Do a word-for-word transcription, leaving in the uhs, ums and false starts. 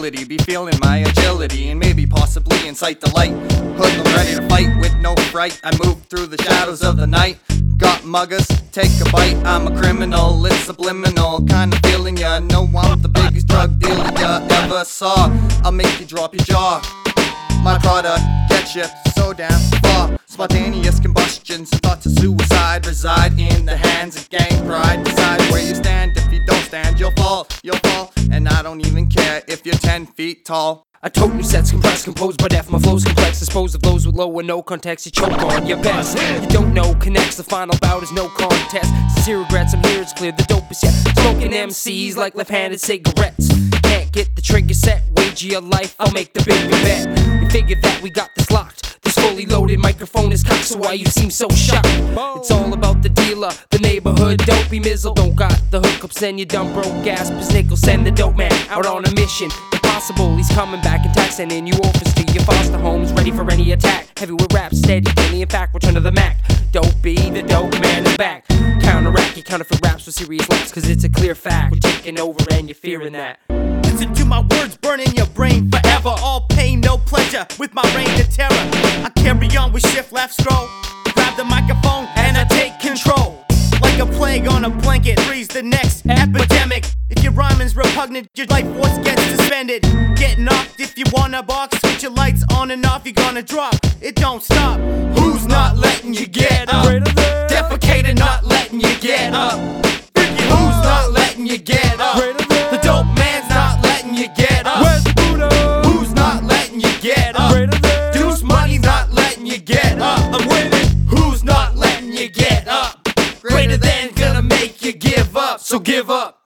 ability, be feeling my agility, and maybe possibly incite the light. Hoodlum ready to fight with no fright. I move through the shadows of the night. Got muggers, take a bite. I'm a criminal, it's subliminal. Kind of feeling ya, know I'm the biggest drug dealer ya ever saw. I'll make you drop your jaw. My product gets you so damn far. Spontaneous combustions, thoughts of suicide reside in the hands of gang pride. Decide where you stand. If you don't stand, you'll fall, you'll fall. And I don't even care if you're ten feet tall. I tote new sets, compressed, composed, but F my flow's complex. Dispose of those with low or no context. You choke on your best. You don't know, connects. The final bout is no contest. Sincere regrets, I'm here, it's clear the dope is yet. Smoking M Cs like left-handed cigarettes. Can't get the trigger set, wager your life, I'll make the bigger bet. You figure that we got this locked. This fully loaded microphone is cocked, so why you seem so shocked? It's all about the dealer, the neighborhood dopey mizzle. Don't got the hookups, then you dumb broke gas. Cause nickel send the dope man out on a mission. Impossible, he's coming back and taxing in you orphans to your foster homes, ready for any attack. Heavy with rap, steady, daily, in fact, return to the Mac. Dopey, the dope man is back. Counteract your counterfeit raps with serious laps, cause it's a clear fact. We're taking over and you're fearing that. Listen to my words burning your brain forever. All pain, no pleasure, with my reign of terror. I carry on with shift left scroll. Grab the microphone and I take control. Like a plague on a blanket, freeze the next epidemic. If your rhyming's repugnant, your life force gets suspended. Get knocked if you wanna box. Switch your lights on and off, you're gonna drop. It don't stop. Who's not letting you get up? Defecating, not letting you get up. Who's not letting you get up? The dope man's not letting you get up. Who's not letting you get up? Deuce money not letting you get up. I'm winning. Who's not letting you get up? Greater than gonna make you give up, so give up.